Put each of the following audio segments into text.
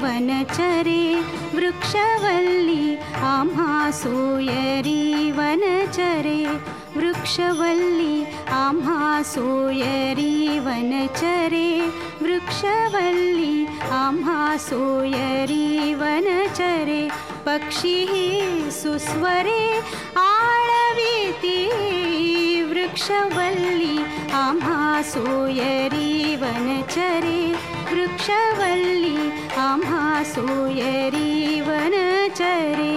वनचरे वृक्षवल्ली आम्हा सोयरी वनचरे वृक्षवल्ली आम्हा सोयरी वनचरे वृक्षवल्ली आम्हा सोयरी वनचरे पक्षी सुस्वरे आळविती वृक्षवल्ली आम्हा सोयरी वनचरे वृक्षवल्ली आम्हा सोयरी वनचरे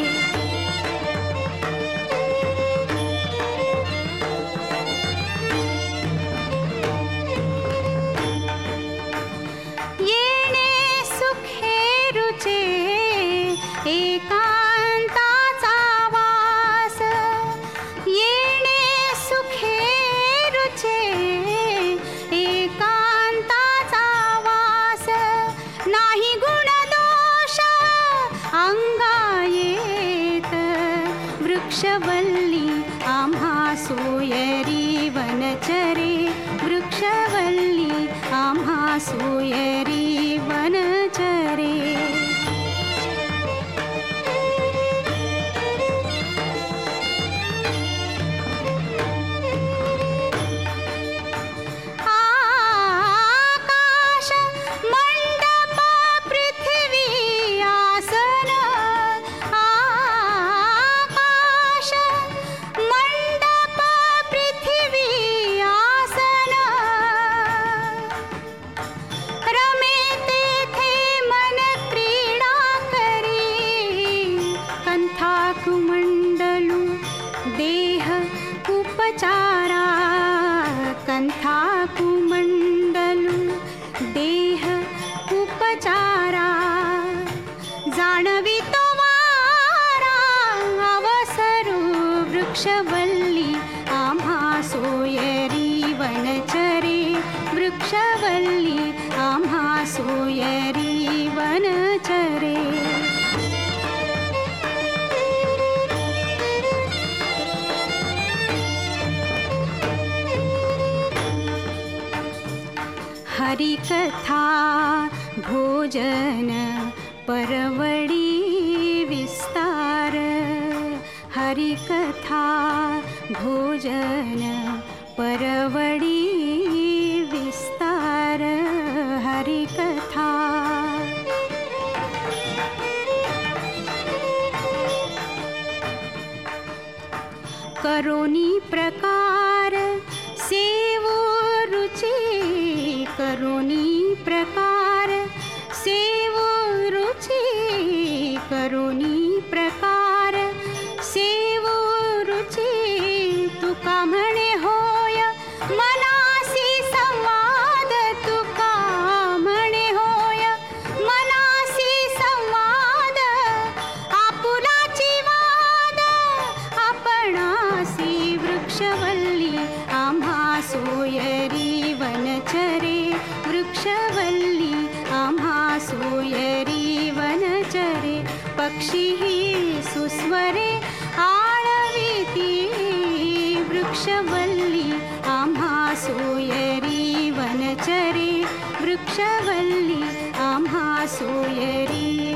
एकांताचा वास येणे सुखे रुचे एकांताचा वास नाही गुण दोष अंगा येत वृक्षवल्ली आम्हा सोयरी वनचरे वृक्षवल्ली आम्हा सोयरी वनचरे कुमंडलू देह उपचारा कंथा कुमंडलू देह उपचारा जाणवी तो वारा अवसरू वृक्षवल्ली आम्हा सोयरी वनचरे वृक्षवल्ली आम्हा सोयरी वनचरे हरिकथा भोजन परवडी विस्तार हरिकथा भोजन परवडी विस्तार हरिकथा करोनी प्रकार सेवो रुचि करोनी प्रकार सेवो रुचि करोनी प्रकार सेवो रुचि तुका म्हणे होय मनासी संवाद तुका म्हणे होय मनासी संवाद आपुलाची वाद आपणासी वृक्षवल्ली आम्हा सोयरी वनचरे वृक्षवल्ली आम्हा सोयरी वनचरे पक्षी सुस्वरे आळविती वृक्षवल्ली आम्हा सोयरी वनचरे वृक्षवल्ली आम्हा सोयरी